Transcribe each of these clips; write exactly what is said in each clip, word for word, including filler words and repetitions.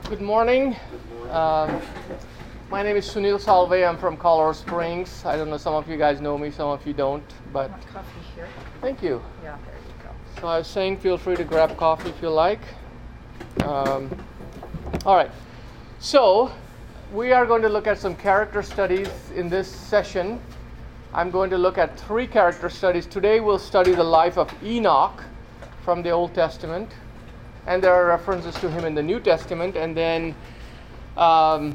Good morning. Um, my name is Sunil Salve. I'm from Colorado Springs. I don't know, some of you guys know me, some of you don't, but Want coffee here? thank you. Yeah, there you go. So I was saying, feel free to grab coffee if you like. Um, all right. So we are going to look at some character studies in this session. I'm going to look at three character studies. Today we'll study the life of Enoch from the Old Testament. And there are references to him in the New Testament. And then um,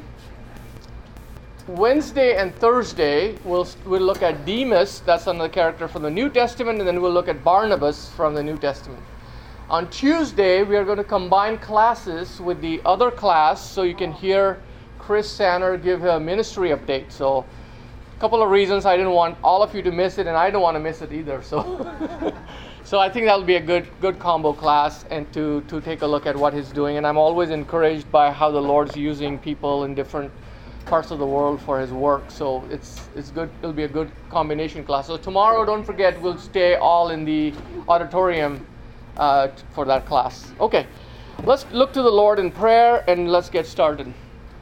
Wednesday and Thursday, we'll, we'll look at Demas, that's another character from the New Testament, and then we'll look at Barnabas from the New Testament. On Tuesday, we are going to combine classes with the other class, so you can hear Chris Sanner give a ministry update. So a couple of reasons I didn't want all of you to miss it, and I don't want to miss it either. So. So I think that'll be a good good combo class, and to, to take a look at what he's doing. And I'm always encouraged by how the Lord's using people in different parts of the world for his work. So it's it's good. It'll be a good combination class. So tomorrow, don't forget, we'll stay all in the auditorium uh, t- for that class. Okay, let's look to the Lord in prayer, and let's get started.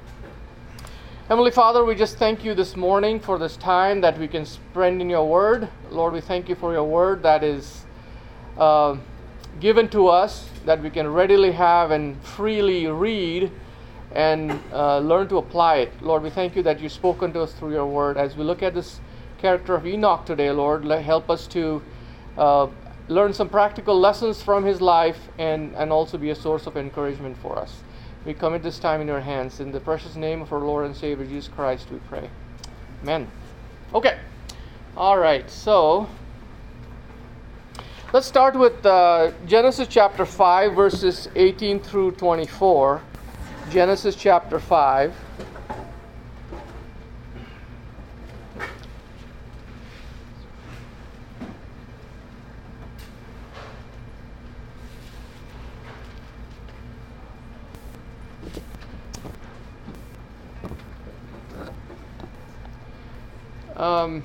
Heavenly Father, we just thank you this morning for this time that we can spend in your word. Lord, we thank you for your word that is Uh, given to us, that we can readily have and freely read and uh, learn to apply it. Lord, we thank you that you've spoken to us through your word. As we look at this character of Enoch today, Lord, let, help us to uh, learn some practical lessons from his life and, and also be a source of encouragement for us. We commit this time in your hands. In the precious name of our Lord and Savior, Jesus Christ, we pray. Amen. Okay. All right. So let's start with uh, Genesis chapter five, verses eighteen through twenty-four. Genesis chapter five. Um,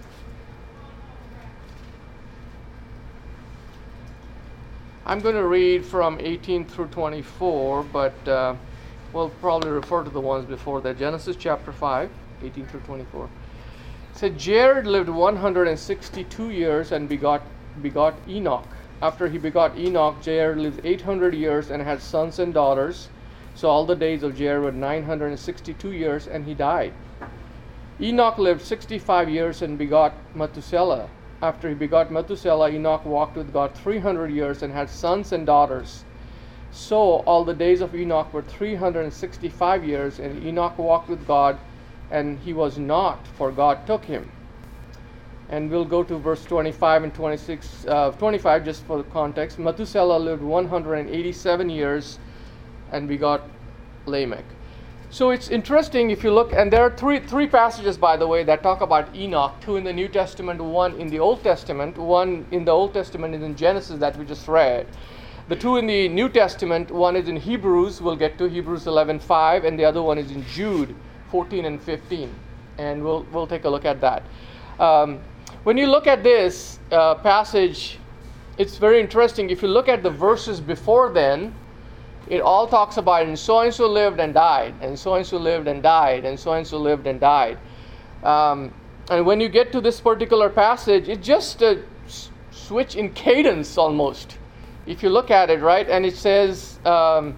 I'm going to read from eighteen through twenty-four, but uh, we'll probably refer to the ones before that. Genesis chapter five, eighteen through twenty-four. It said, Jared lived one hundred sixty-two years and begot, begot Enoch. After he begot Enoch, Jared lived eight hundred years and had sons and daughters. So all the days of Jared were nine hundred sixty-two years, and he died. Enoch lived sixty-five years and begot Methuselah. After he begot Methuselah, Enoch walked with God three hundred years and had sons and daughters. So all the days of Enoch were three hundred sixty-five years, and Enoch walked with God, and he was not, for God took him. And we'll go to verse twenty-five and twenty-six, uh, twenty-five just for the context. Methuselah lived one hundred eighty-seven years and begot Lamech. So it's interesting if you look, and there are three three passages, by the way, that talk about Enoch, two in the New Testament, one in the Old Testament. One in the Old Testament is in Genesis that we just read. The two in the New Testament, one is in Hebrews, we'll get to Hebrews eleven five, and the other one is in Jude fourteen and fifteen. And we'll we'll take a look at that. Um, when you look at this uh, passage, it's very interesting. If you look at the verses before then, it all talks about, and so-and-so lived and died, and so-and-so lived and died, and so-and-so lived and died. Um, and when you get to this particular passage, it's just a s- switch in cadence almost, if you look at it, right? And it says, um,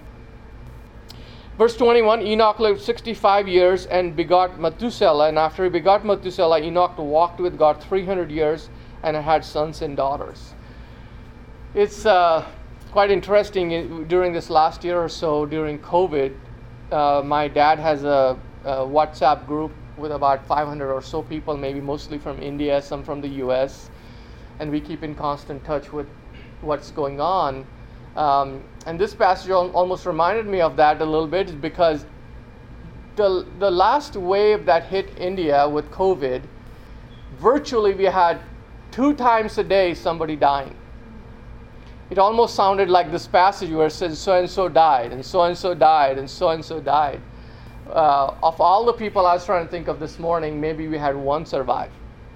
verse twenty-one, Enoch lived sixty-five years and begot Methuselah. And after he begot Methuselah, Enoch walked with God three hundred years and had sons and daughters. It's Uh, quite interesting. During this last year or so, during COVID, uh, my dad has a, a WhatsApp group with about five hundred or so people, maybe mostly from India, some from the U S, and we keep in constant touch with what's going on. Um, and this passage al- almost reminded me of that a little bit, because the the last wave that hit India with COVID, virtually we had two times a day somebody dying. It almost sounded like this passage where it says so-and-so died, and so-and-so died, and so-and-so died. Uh, of all the people I was trying to think of this morning, maybe we had one survive.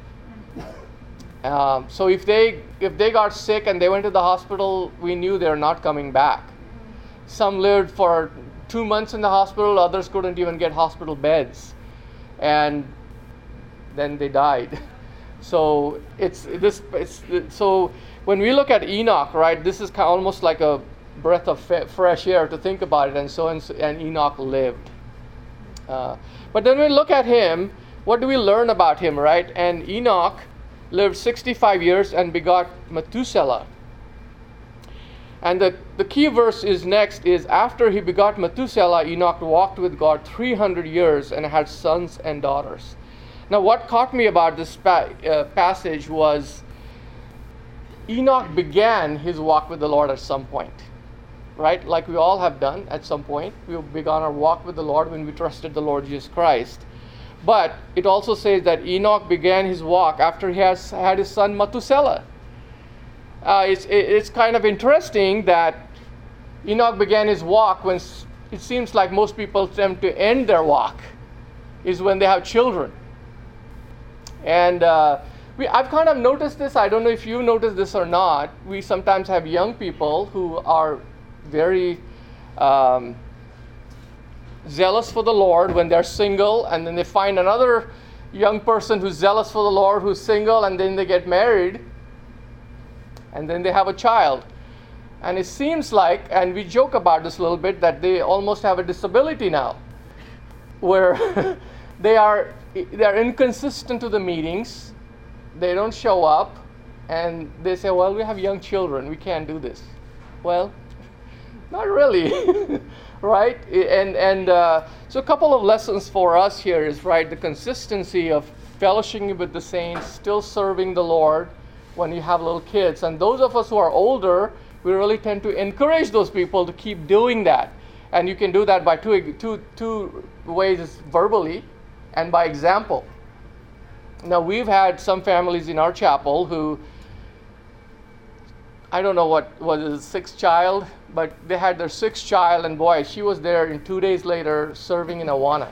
Um, so if they if they got sick and they went to the hospital, we knew they're not coming back. Some lived for two months in the hospital. Others couldn't even get hospital beds, and then they died. So it's this. It's so when we look at Enoch, right? This is kind of almost like a breath of fe- fresh air to think about it. And so and, so, and Enoch lived. Uh, but then we look at him. What do we learn about him, right? And Enoch lived sixty-five years and begot Methuselah. And the, the key verse is next is, after he begot Methuselah, Enoch walked with God three hundred years and had sons and daughters. Now what caught me about this pa- uh, passage was Enoch began his walk with the Lord at some point, right? Like we all have done at some point. We began our walk with the Lord when we trusted the Lord Jesus Christ. But it also says that Enoch began his walk after he has had his son Methuselah. Uh, it's, it's kind of interesting that Enoch began his walk when it seems like most people attempt to end their walk is when they have children. And uh, we, I've kind of noticed this. I don't know if you noticed this or not. We sometimes have young people who are very um, zealous for the Lord when they're single, and then they find another young person who's zealous for the Lord who's single, and then they get married. And then they have a child. And it seems like, and we joke about this a little bit, that they almost have a disability now, where they are they are inconsistent to the meetings, they don't show up, and they say, well, we have young children, we can't do this. Well, not really, right? And and uh, so a couple of lessons for us here is, right, the consistency of fellowshipping with the saints, still serving the Lord, when you have little kids. And those of us who are older, we really tend to encourage those people to keep doing that. And you can do that by two, two, two ways, verbally and by example. Now, we've had some families in our chapel who, I don't know what was his sixth child, but they had their sixth child, and boy, she was there in two days later serving in Awana.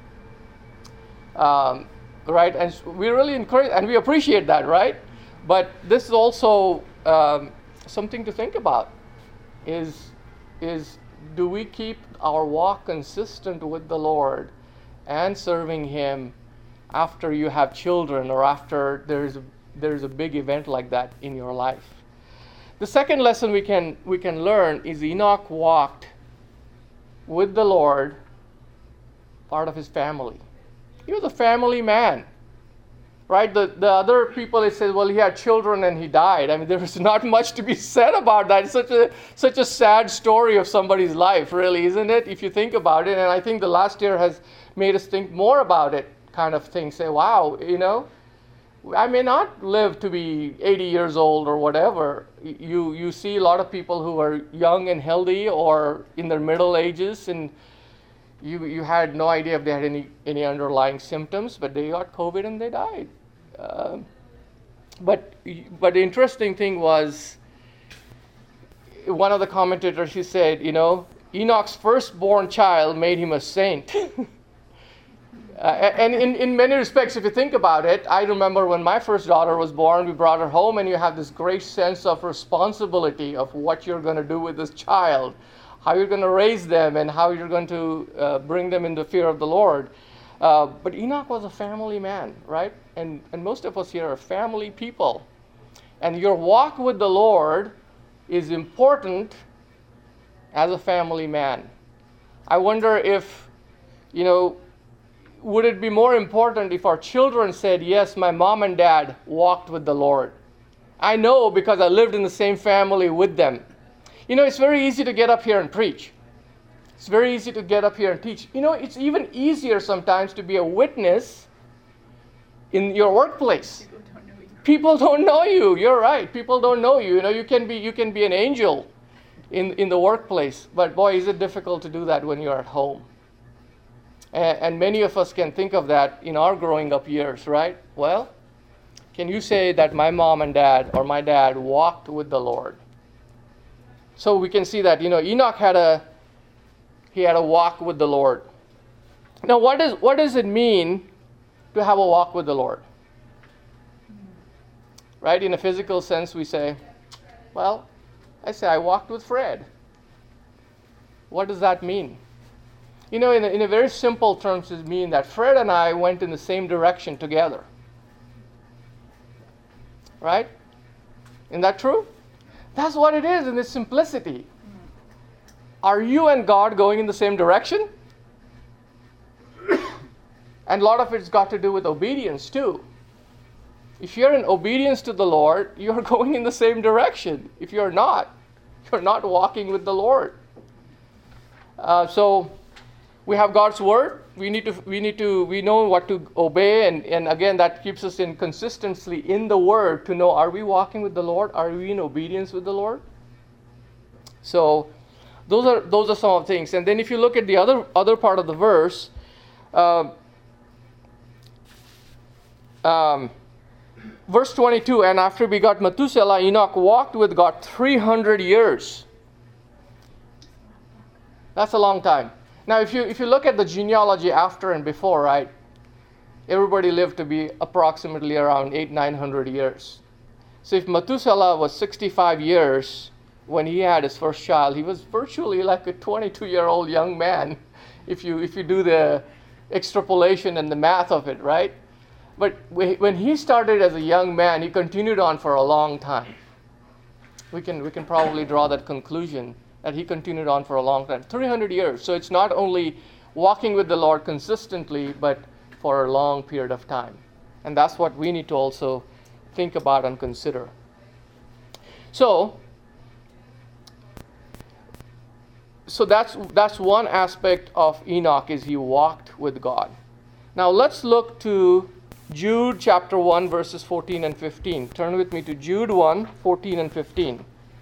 Um, right? And we really encourage, and we appreciate that, right? But this is also um, something to think about, is, is do we keep our walk consistent with the Lord and serving Him after you have children, or after there's a, there's a big event like that in your life? The second lesson we can, we can learn is Enoch walked with the Lord, part of his family. He was a family man. Right, the, the other people, it says, well, he had children and he died. I mean, there is not much to be said about that. It's such a such a sad story of somebody's life, really, isn't it? If you think about it, and I think the last year has made us think more about it, kind of thing. Say, wow, you know, I may not live to be eighty years old or whatever. You you see a lot of people who are young and healthy, or in their middle ages, and you you had no idea if they had any any underlying symptoms, but they got COVID and they died. Uh, but but the interesting thing was, one of the commentators, he said, you know, Enoch's firstborn child made him a saint. uh, and in, in many respects, if you think about it, I remember when my first daughter was born, we brought her home, and you have this great sense of responsibility of what you're going to do with this child, how you're going to raise them, and how you're going to uh, bring them into fear of the Lord. Uh, but Enoch was a family man, right? And, and most of us here are family people. And your walk with the Lord is important as a family man. I wonder if, you know, would it be more important if our children said, yes, my mom and dad walked with the Lord. I know because I lived in the same family with them. You know, it's very easy to get up here and preach. It's very easy to get up here and teach. You know, it's even easier sometimes to be a witness in your workplace. People don't know you. People don't know you. You're right. People don't know you. You know, you can be you can be an angel in, in the workplace. But boy, is it difficult to do that when you're at home. And, and many of us can think of that in our growing up years, right? Well, can you say that my mom and dad, or my dad, walked with the Lord? So we can see that, you know, Enoch had a he had a walk with the Lord. Now, what does what does it mean to have a walk with the Lord? Right? In a physical sense, we say, well, I say I walked with Fred. What does that mean? You know, in a, in a very simple terms, it means that Fred and I went in the same direction together. Right? Isn't that true? That's what it is in this simplicity. Are you and God going in the same direction? And a lot of it's got to do with obedience too. If you're in obedience to the Lord, you're going in the same direction. If you're not, you're not walking with the Lord. Uh, so we have God's word. We need to, we need to, we know what to obey, and, and again, that keeps us in consistency in the word to know, are we walking with the Lord? Are we in obedience with the Lord? So those are those are some of the things. And then if you look at the other other part of the verse, uh, um, verse twenty-two, and after he begot Methuselah, Enoch walked with God three hundred years. That's a long time. Now, if you if you look at the genealogy after and before, right, everybody lived to be approximately around eight, nine hundred years. So if Methuselah was sixty-five years when he had his first child, he was virtually like a twenty-two-year-old young man, if you if you do the extrapolation and the math of it, right? But when he started as a young man, he continued on for a long time. We can we can probably draw that conclusion that he continued on for a long time, three hundred years. So it's not only walking with the Lord consistently, but for a long period of time. And that's what we need to also think about and consider. So, so that's that's one aspect of Enoch, is he walked with God. Now let's look to Jude chapter one, verses fourteen and fifteen. Turn with me to Jude one, fourteen and fifteen.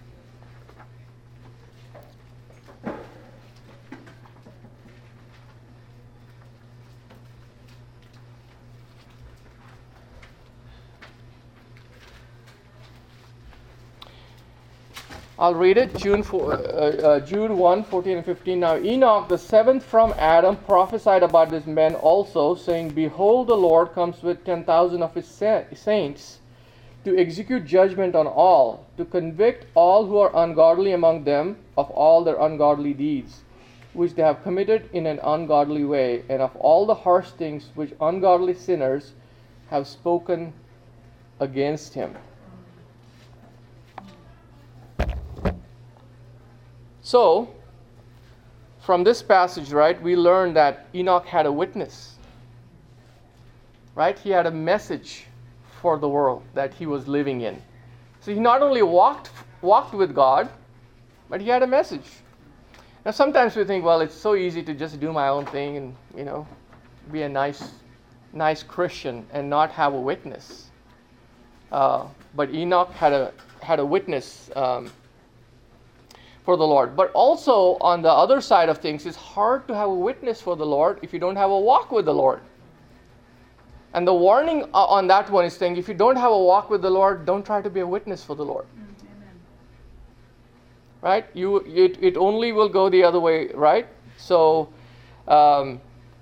I'll read it. Jude, four, uh, uh, Jude one, fourteen and fifteen. Now Enoch, the seventh from Adam, prophesied about these men also, saying, Behold, the Lord comes with ten thousand of his sa- saints to execute judgment on all, to convict all who are ungodly among them of all their ungodly deeds, which they have committed in an ungodly way, and of all the harsh things which ungodly sinners have spoken against him. So, from this passage, right, we learn that Enoch had a witness. Right? He had a message for the world that he was living in. So he not only walked walked with God, but he had a message. Now sometimes we think, well, it's so easy to just do my own thing and, you know, be a nice, nice Christian and not have a witness. Uh, but Enoch had a had a witness. Um, for the Lord. But also on the other side of things, it's hard to have a witness for the Lord if you don't have a walk with the Lord. And the warning on that one is saying, if you don't have a walk with the Lord, don't try to be a witness for the Lord. Amen. Right? You it, it only will go the other way, right? So um,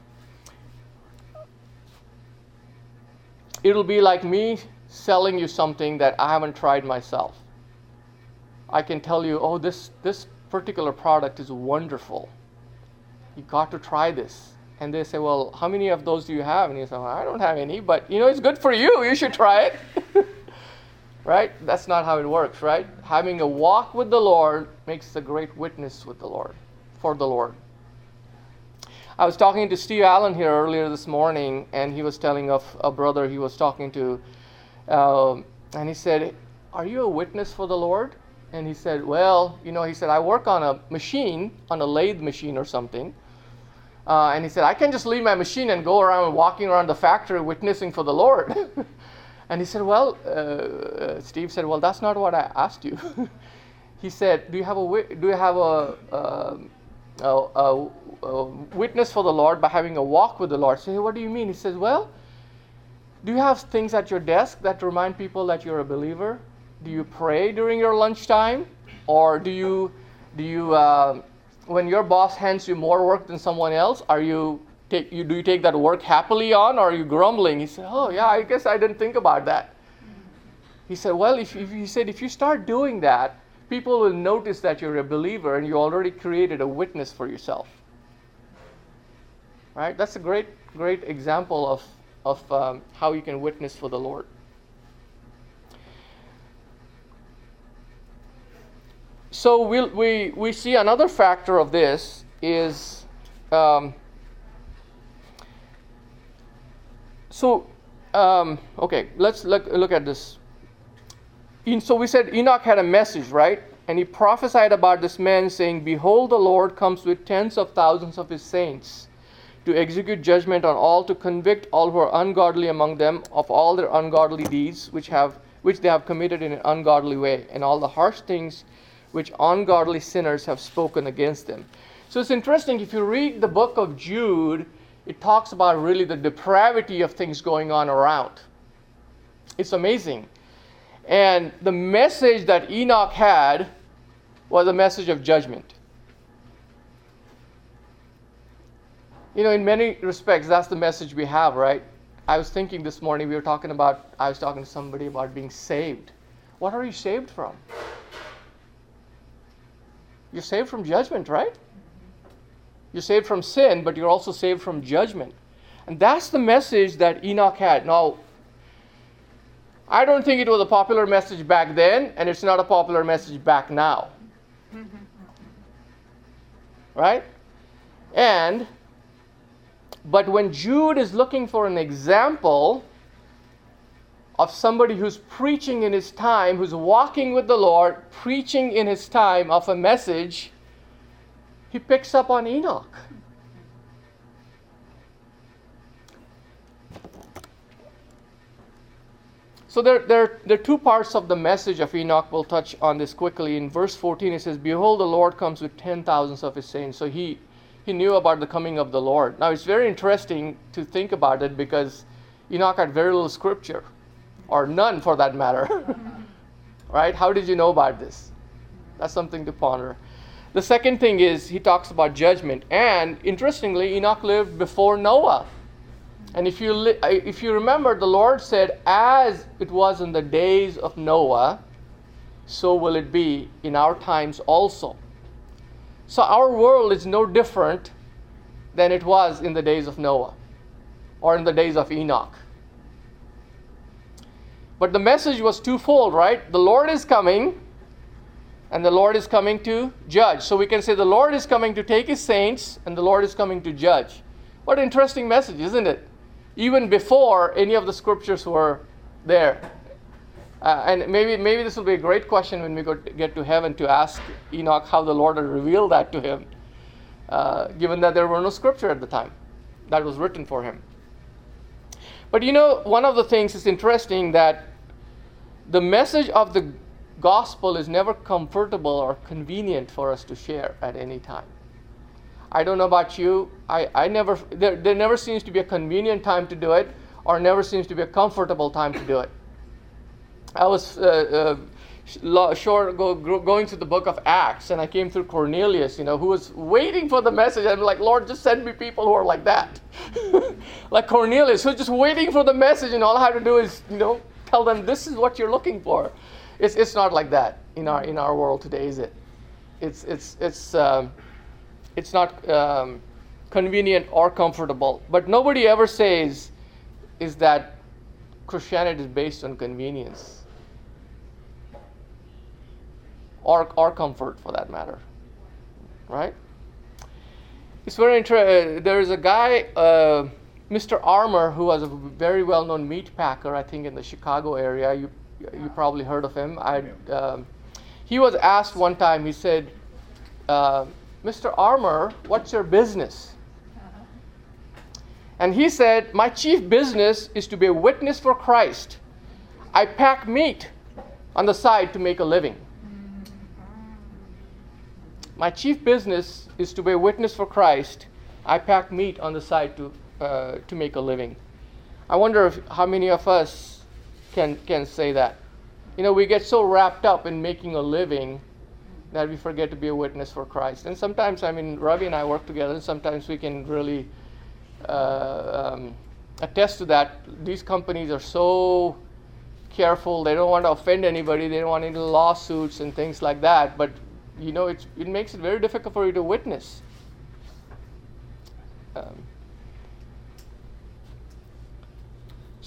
it'll be like me selling you something that I haven't tried myself. I can tell you, oh, this, this particular product is wonderful. You got to try this. And they say, well, how many of those do you have? And you say, well, I don't have any, but you know, it's good for you. You should try it. Right? That's not how it works, right? Having a walk with the Lord makes a great witness with the Lord, for the Lord. I was talking to Steve Allen here earlier this morning, and he was telling of a brother he was talking to, uh, and he said, are you a witness for the Lord? And he said, well, you know, he said, I work on a machine, on a lathe machine or something. Uh, and he said, I can just leave my machine and go around walking around the factory witnessing for the Lord. And he said, well, uh, Steve said, well, that's not what I asked you. He said, do you have a do you have a, a, a, a witness for the Lord by having a walk with the Lord? So, hey, what do you mean? He says, well, do you have things at your desk that remind people that you're a believer? Do you pray during your lunchtime? Or do you, do you uh, when your boss hands you more work than someone else, are you, take, you do you take that work happily on, or are you grumbling? He said, oh yeah, I guess I didn't think about that. He said, well, if, if he said, if you start doing that, people will notice that you're a believer and you already created a witness for yourself. Right? That's a great, great example of, of um, how you can witness for the Lord. So we'll, we we see another factor of this is, um, so, um, okay, let's look, look at this. En- so we said Enoch had a message, right? And he prophesied about this man saying, "Behold, the Lord comes with tens of thousands of his saints to execute judgment on all, to convict all who are ungodly among them of all their ungodly deeds which have which they have committed in an ungodly way, and all the harsh things which ungodly sinners have spoken against them." So it's interesting, if you read the book of Jude, it talks about really the depravity of things going on around. It's amazing. And the message that Enoch had was a message of judgment. You know, in many respects, that's the message we have, right? I was thinking this morning, we were talking about, I was talking to somebody about being saved. What are you saved from? You're saved from judgment, right? You're saved from sin, but you're also saved from judgment. And that's the message that Enoch had. Now, I don't think it was a popular message back then, and it's not a popular message back now. Right? And, but when Jude is looking for an example of somebody who's preaching in his time, who's walking with the Lord, preaching in his time of a message, he picks up on Enoch. So there, there, there are two parts of the message of Enoch. We'll touch on this quickly. In verse fourteen, it says, "Behold, the Lord comes with ten thousands of his saints." So he, he knew about the coming of the Lord. Now, it's very interesting to think about it, because Enoch had very little scripture, or none for that matter. Right? How did you know about this? That's something to ponder. The second thing is, he talks about judgment. And interestingly, Enoch lived before Noah. And if you li- if you remember, the Lord said, "As it was in the days of Noah, so will it be in our times also." So our world is no different than it was in the days of Noah or in the days of Enoch. But the message was twofold, right? The Lord is coming, and the Lord is coming to judge. So we can say the Lord is coming to take his saints, and the Lord is coming to judge. What an interesting message, isn't it? Even before any of the scriptures were there. Uh, and maybe maybe this will be a great question when we go to get to heaven, to ask Enoch how the Lord had revealed that to him, uh, given that there were no scripture at the time that was written for him. But you know, one of the things is interesting, that the message of the gospel is never comfortable or convenient for us to share at any time. I don't know about you. I, I never there, there never seems to be a convenient time to do it, or never seems to be a comfortable time to do it. I was uh, uh, short go, going through the book of Acts, and I came through Cornelius, you know, who was waiting for the message. I'm like, "Lord, just send me people who are like that." Like Cornelius, who's just waiting for the message, and all I have to do is, you know, tell them this is what you're looking for. It's it's not like that in our in our world today, is it? It's it's it's um, it's not um, convenient or comfortable. But nobody ever says is that Christianity is based on convenience or or comfort, for that matter, right? It's very interesting. Uh, there is a guy, uh, Mister Armour, who was a very well-known meat packer, I think, in the Chicago area. You you probably heard of him. I um, he was asked one time. He said, uh, "Mister Armour, what's your business?" And he said, "My chief business is to be a witness for Christ. I pack meat on the side to make a living." My chief business is to be a witness for Christ. I pack meat on the side to uh, to make a living. I wonder if, how many of us can can say that. You know, we get so wrapped up in making a living that we forget to be a witness for Christ. And sometimes, I mean, Ravi and I work together, and sometimes we can really uh, um, attest to that. These companies are so careful. They don't want to offend anybody. They don't want any lawsuits and things like that. But you know, it's, it makes it very difficult for you to witness. Um,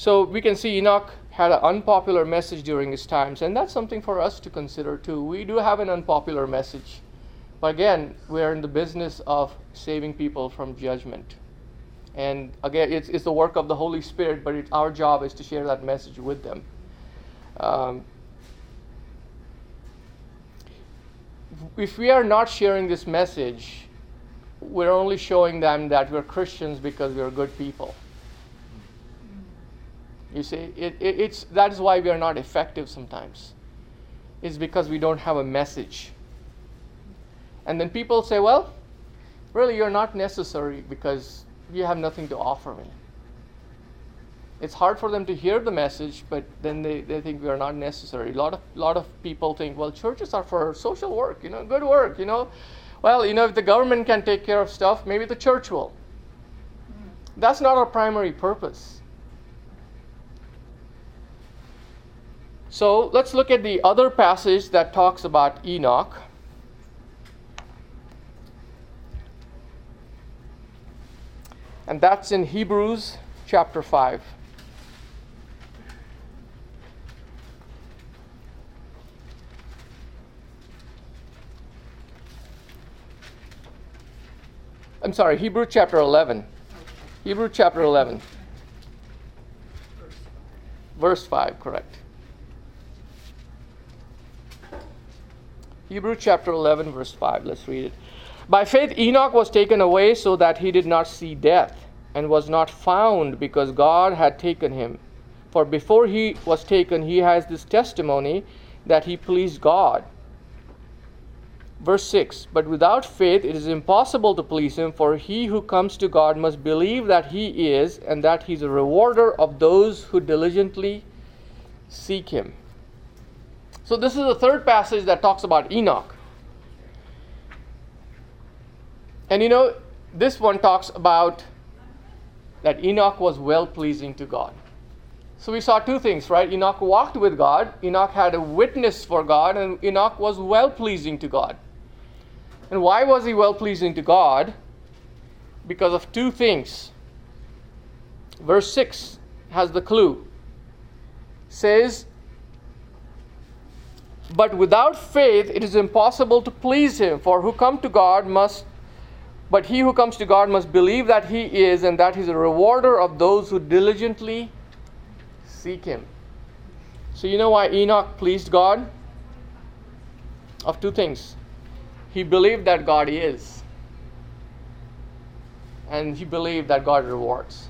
So we can see Enoch had an unpopular message during his times, and that's something for us to consider too. We do have an unpopular message, but again, we're in the business of saving people from judgment. And again, it's, it's the work of the Holy Spirit, but it's our job is to share that message with them. Um, if we are not sharing this message, we're only showing them that we're Christians because we're good people. You see, it, it, it's that is why we are not effective sometimes. It's because we don't have a message. And then people say, well, really you're not necessary because you have nothing to offer me. It's hard for them to hear the message, but then they, they think we are not necessary. A lot of lot of people think, well, churches are for social work, you know, good work, you know. Well, you know, if the government can take care of stuff, maybe the church will. That's not our primary purpose. So let's look at the other passage that talks about Enoch. And that's in Hebrews chapter five. I'm sorry, Hebrews chapter eleven. Hebrews chapter eleven. Verse five, correct. Hebrews chapter eleven, verse five. Let's read it. By faith Enoch was taken away so that he did not see death, and was not found because God had taken him. For before he was taken, he has this testimony that he pleased God. Verse six. But without faith it is impossible to please him, for he who comes to God must believe that he is, and that he is a rewarder of those who diligently seek him. So this is the third passage that talks about Enoch. And you know, this one talks about that Enoch was well-pleasing to God. So we saw two things, right? Enoch walked with God, Enoch had a witness for God, and Enoch was well-pleasing to God. And why was he well-pleasing to God? Because of two things. Verse six has the clue. It says, but without faith it is impossible to please him, for who come to God must But he who comes to God must believe that he is, and that he is a rewarder of those who diligently seek him. So you know why Enoch pleased God? Of two things. He believed that God is, and he believed that God rewards.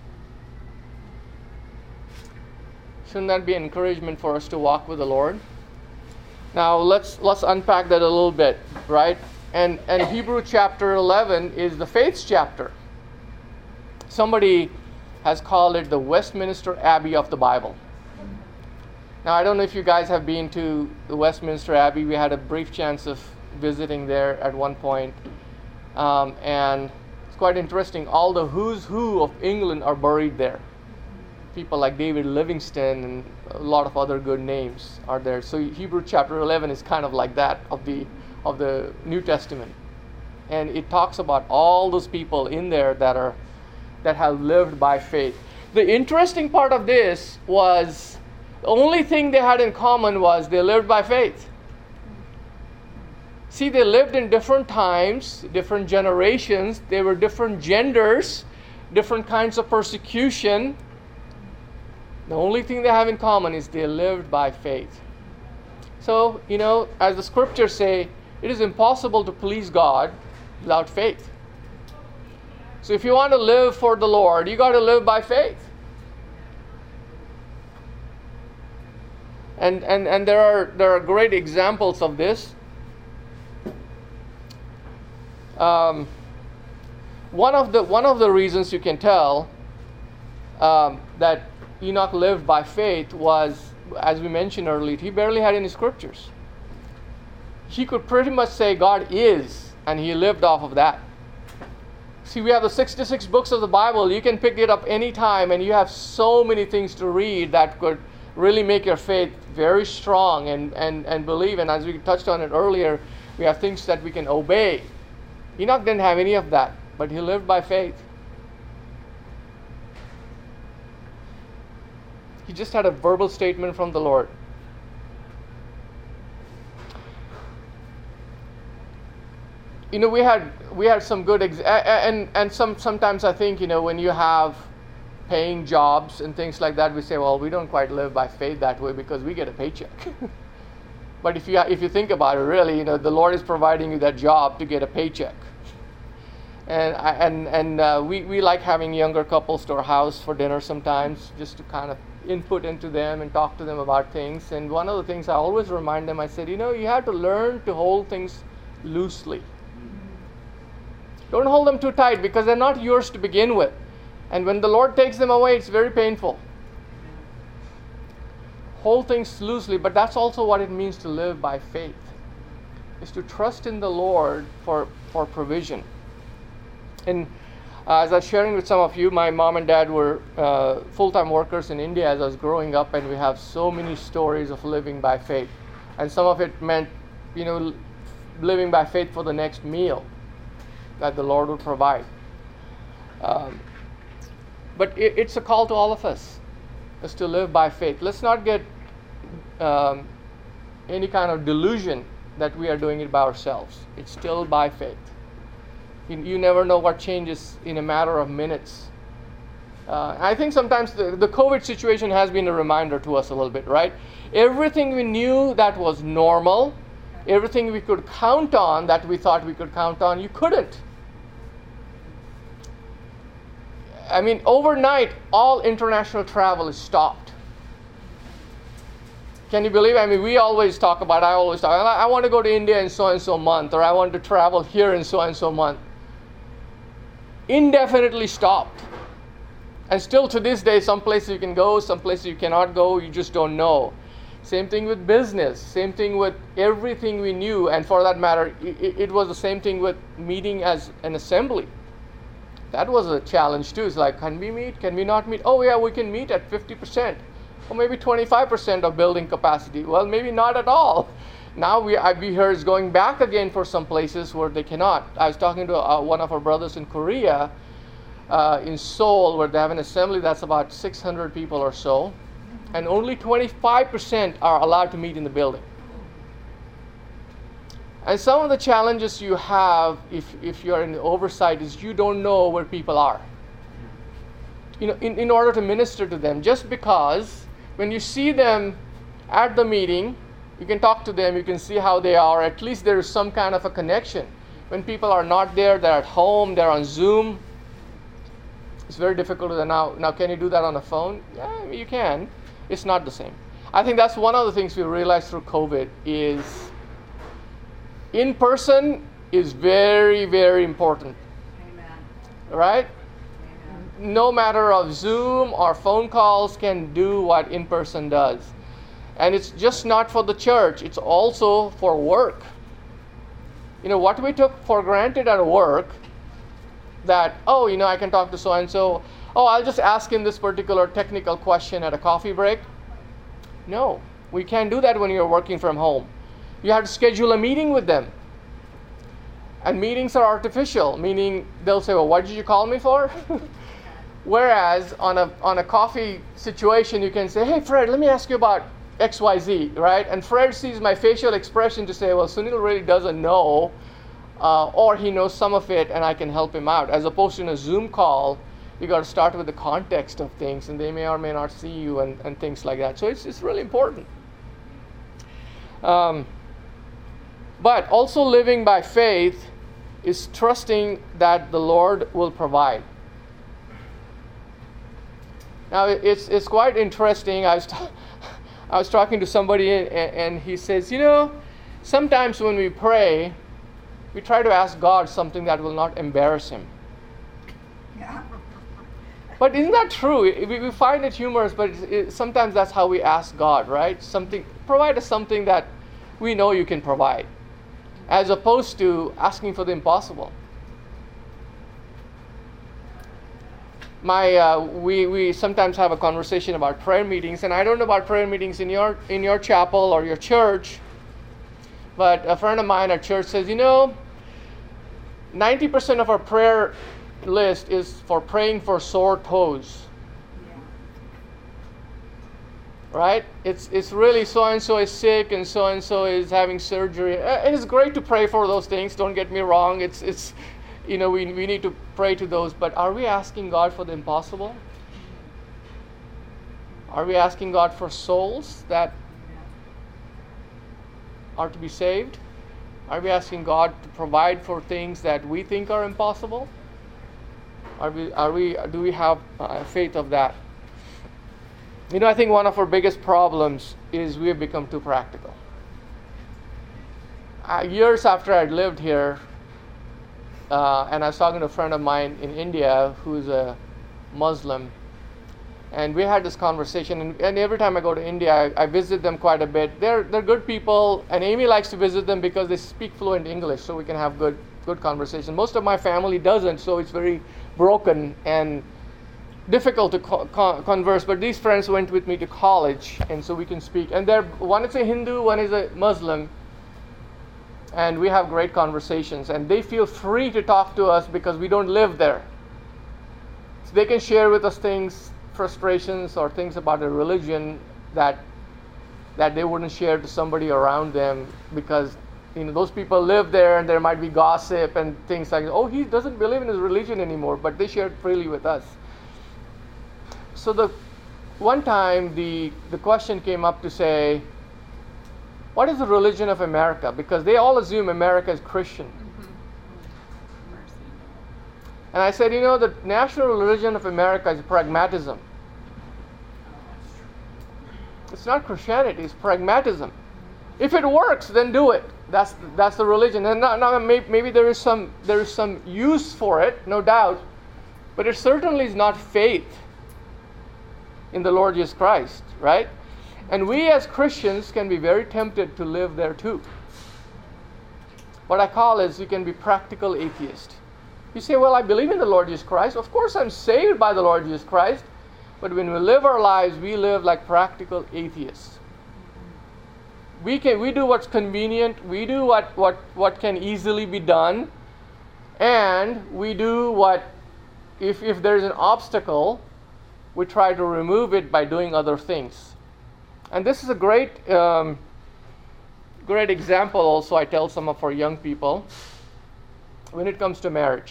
Shouldn't that be an encouragement for us to walk with the Lord? Now let's let's unpack that a little bit, right? And, and Hebrew chapter eleven is the faith chapter. Somebody has called it the Westminster Abbey of the Bible. Now, I don't know if you guys have been to the Westminster Abbey. We had a brief chance of visiting there at one point. Um, and it's quite interesting. All the who's who of England are buried there. People like David Livingstone and a lot of other good names are there. So Hebrew chapter eleven is kind of like that of the of the New Testament, and it talks about all those people in there that are that have lived by faith. The interesting part of this was the only thing they had in common was they lived by faith. See, they lived in different times, different generations, they were different genders, different kinds of persecution. The only thing they have in common is they lived by faith. So, you know, as the scriptures say, it is impossible to please God without faith. So if you want to live for the Lord, you got to live by faith. And and and there are there are great examples of this. Um, one of the one of the reasons you can tell um, that Enoch lived by faith was, as we mentioned earlier, he barely had any scriptures. He could pretty much say God is, and he lived off of that. See, we have the sixty-six books of the Bible. You can pick it up anytime, and you have so many things to read that could really make your faith very strong and, and, and believe. And as we touched on it earlier, we have things that we can obey. Enoch didn't have any of that, but he lived by faith. He just had a verbal statement from the Lord. You know, we had we had some good ex- and and some sometimes I think, you know, when you have paying jobs and things like that, we say, well, we don't quite live by faith that way because we get a paycheck. But if you if you think about it, really, you know, the Lord is providing you that job to get a paycheck. And I, and and uh, we we like having younger couples to our house for dinner sometimes, just to kind of input into them and talk to them about things. And one of the things I always remind them, I said, you know, you have to learn to hold things loosely. Don't hold them too tight because they're not yours to begin with. And when the Lord takes them away, it's very painful. Hold things loosely, but that's also what it means to live by faith, is to trust in the Lord for, for provision. And uh, as I was sharing with some of you, my mom and dad were uh, full-time workers in India as I was growing up, and we have so many stories of living by faith. And some of it meant, you know, living by faith for the next meal that the Lord would provide. Um, but it, it's a call to all of us, is to live by faith. Let's not get um, any kind of delusion that we are doing it by ourselves. It's still by faith. You, you never know what changes in a matter of minutes. Uh, I think sometimes the, the COVID situation has been a reminder to us a little bit, right? Everything we knew that was normal, everything we could count on that we thought we could count on, you couldn't. I mean, overnight, all international travel is stopped. Can you believe it? I mean, we always talk about, I always talk, I want to go to India in so-and-so month, or I want to travel here in so-and-so month. Indefinitely stopped. And still to this day, some places you can go, some places you cannot go, you just don't know. Same thing with business, same thing with everything we knew, and for that matter, it, it was the same thing with meeting as an assembly. That was a challenge too. It's like, can we meet? Can we not meet? Oh yeah, we can meet at fifty percent. Or maybe twenty-five percent of building capacity. Well, maybe not at all. Now we, I we heard is going back again for some places where they cannot. I was talking to uh, one of our brothers in Korea, uh, in Seoul, where they have an assembly that's about six hundred people or so, and only twenty-five percent are allowed to meet in the building. And some of the challenges you have if, if you're in the oversight is you don't know where people are. You know, in, in order to minister to them, just because when you see them at the meeting, you can talk to them, you can see how they are, at least there is some kind of a connection. When people are not there, they're at home, they're on Zoom, it's very difficult to now. Now, can you do that on a phone? Yeah, I mean, you can. It's not the same. I think that's one of the things we realized through COVID is in person is very, very important. Amen. Right? Amen. No matter of Zoom or phone calls can do what in person does. And it's just not for the church, it's also for work. You know, what we took for granted at work, that, oh, you know, I can talk to so-and-so, oh, I'll just ask him this particular technical question at a coffee break. No, we can't do that when you're working from home. You have to schedule a meeting with them. And meetings are artificial, meaning they'll say, well, what did you call me for? Whereas on a on a coffee situation, you can say, hey, Fred, let me ask you about X Y Z, right? And Fred sees my facial expression to say, well, Sunil really doesn't know, uh, or he knows some of it and I can help him out. As opposed to in a Zoom call, you got to start with the context of things, and they may or may not see you and, and things like that. So it's, it's really important. Um, But also living by faith is trusting that the Lord will provide. Now it's it's quite interesting. I was t- I was talking to somebody and, and he says, you know, sometimes when we pray, we try to ask God something that will not embarrass Him. Yeah. But isn't that true? We, we find it humorous, but it, it, sometimes that's how we ask God, right? Something, provide us something that we know you can provide, as opposed to asking for the impossible. My, uh, we, we sometimes have a conversation about prayer meetings, and I don't know about prayer meetings in your, in your chapel or your church, but a friend of mine at church says, you know, ninety percent of our prayer list is for praying for sore toes. right? It's it's really so and so is sick and so and so is having surgery. Uh, It is great to pray for those things. Don't get me wrong. It's it's you know we we need to pray to those. But are we asking God for the impossible? Are we asking God for souls that are to be saved? Are we asking God to provide for things that we think are impossible? Are we are we do we have uh, faith of that? You know, I think one of our biggest problems is we have become too practical. Uh, years after I'd lived here, uh, and I was talking to a friend of mine in India who's a Muslim, and we had this conversation. And, and every time I go to India, I, I visit them quite a bit. They're they're good people, and Amy likes to visit them because they speak fluent English, so we can have good good conversation. Most of my family doesn't, so it's very broken and difficult to co- co- converse, but these friends went with me to college, and so we can speak. And they're one is a Hindu, one is a Muslim, and we have great conversations. And they feel free to talk to us because we don't live there. So they can share with us things, frustrations, or things about their religion that that they wouldn't share to somebody around them, because you know those people live there, and there might be gossip and things like, oh, he doesn't believe in his religion anymore, but they share it freely with us. So the one time the the question came up to say, what is the religion of America? Because they all assume America is Christian. And I said, you know, the national religion of America is pragmatism. It's not Christianity, it's pragmatism. If it works, then do it. That's that's the religion. And now, now maybe, maybe there is some there is some use for it, no doubt, but it certainly is not faith in the Lord Jesus Christ, right? And we as Christians can be very tempted to live there too. What I call is you can be practical atheist. You say, well, I believe in the Lord Jesus Christ. Of course I'm saved by the Lord Jesus Christ. But when we live our lives, we live like practical atheists. We can we do what's convenient, we do what, what, what can easily be done, and we do what, if, if there's an obstacle, we try to remove it by doing other things. And this is a great um, great example also I tell some of our young people when it comes to marriage.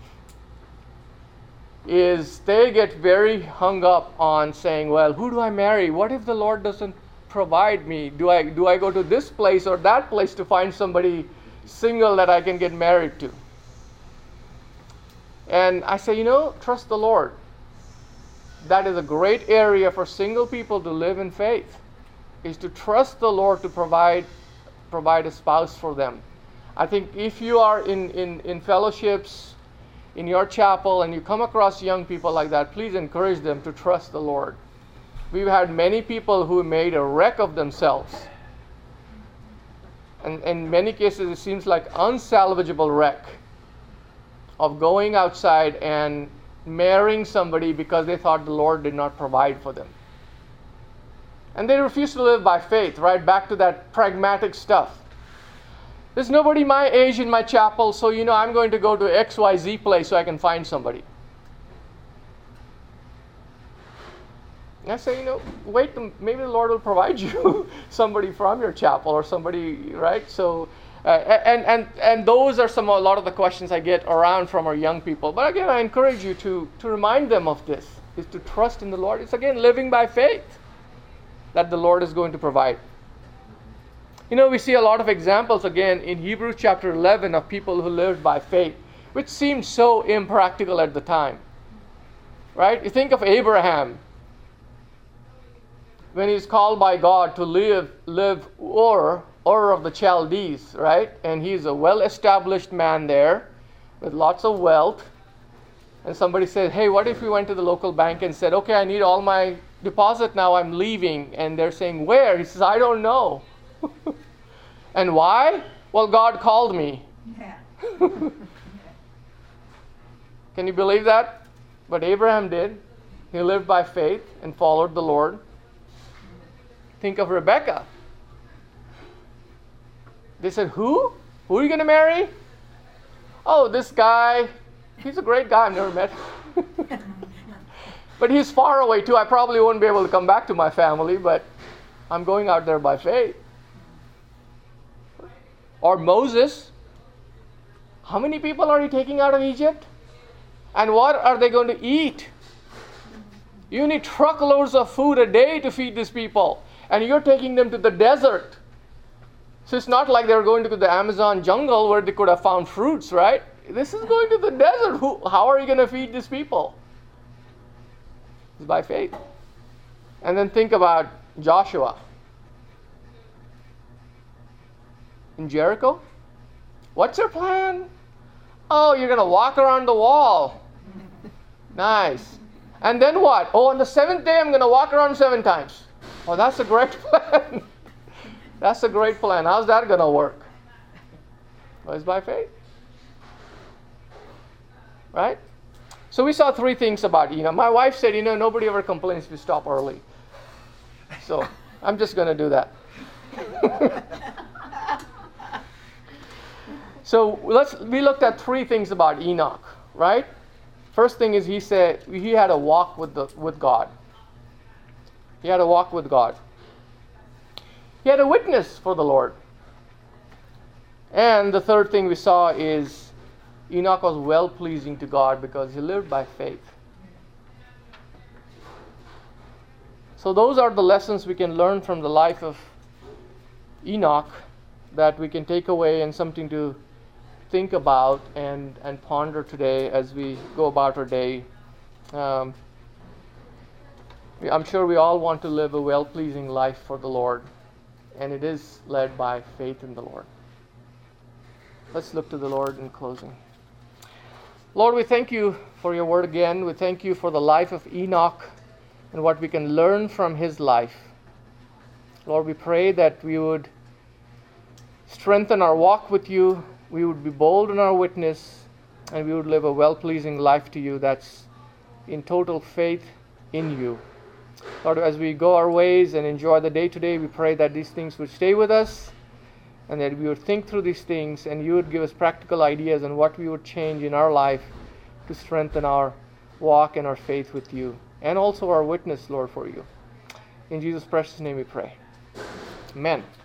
Is they get very hung up on saying, well, who do I marry? What if the Lord doesn't provide me? Do I do I go to this place or that place to find somebody single that I can get married to? And I say, you know, trust the Lord. That is a great area for single people to live in faith, is to trust the Lord to provide provide a spouse for them. I think if you are in, in, in fellowships, in your chapel, and you come across young people like that, please encourage them to trust the Lord. We've had many people who made a wreck of themselves. And in many cases, it seems like unsalvageable wreck of going outside and marrying somebody because they thought the Lord did not provide for them. And they refuse to live by faith, right? Back to that pragmatic stuff. There's nobody my age in my chapel, so you know I'm going to go to X Y Z place so I can find somebody. And I say, you know, wait, maybe the Lord will provide you somebody from your chapel or somebody, right? So, uh, and and and those are some a lot of the questions I get around from our young people. But again, I encourage you to to remind them of this: is to trust in the Lord. It's again living by faith that the Lord is going to provide. You know, we see a lot of examples again in Hebrews chapter eleven of people who lived by faith, which seemed so impractical at the time. Right? You think of Abraham, when he's called by God to live, live Ur, Ur of the Chaldees, right? And he's a well-established man there with lots of wealth. And somebody said, hey, what if we went to the local bank and said, okay, I need all my deposit now, I'm leaving. And they're saying, where? He says, I don't know. And why? Well, God called me. Yeah. Can you believe that? But Abraham did. He lived by faith and followed the Lord. Think of Rebecca. They said, who? Who are you going to marry? Oh, this guy. He's a great guy. I've never met him. But he's far away too. I probably won't be able to come back to my family, but I'm going out there by faith. Or Moses. How many people are you taking out of Egypt? And what are they going to eat? You need truckloads of food a day to feed these people. And you're taking them to the desert. So it's not like they're going to the Amazon jungle where they could have found fruits, right? This is going to the desert. Who, how are you going to feed these people? It's by faith. And then think about Joshua. In Jericho? What's your plan? Oh, you're going to walk around the wall. Nice. And then what? Oh, on the seventh day, I'm going to walk around seven times. Oh, that's a great plan. That's a great plan. How's that going to work? Well, it's by faith. Right? So we saw three things about Enoch. My wife said, you know, nobody ever complains if you stop early. So I'm just going to do that. So let's we looked at three things about Enoch, right? First thing is he said he had a walk with the with God. He had a walk with God. He had a witness for the Lord. And the third thing we saw is Enoch was well pleasing to God because he lived by faith. So those are the lessons we can learn from the life of Enoch that we can take away and something to think about and, and ponder today as we go about our day. Um, I'm sure we all want to live a well-pleasing life for the Lord, and it is led by faith in the Lord. Let's look to the Lord in closing. Lord, we thank you for your word again. We thank you for the life of Enoch and what we can learn from his life. Lord, we pray that we would strengthen our walk with you. We would be bold in our witness, and we would live a well-pleasing life to you that's in total faith in you. Lord, as we go our ways and enjoy the day today, we pray that these things would stay with us and that we would think through these things and you would give us practical ideas on what we would change in our life to strengthen our walk and our faith with you and also our witness, Lord, for you. In Jesus' precious name we pray. Amen.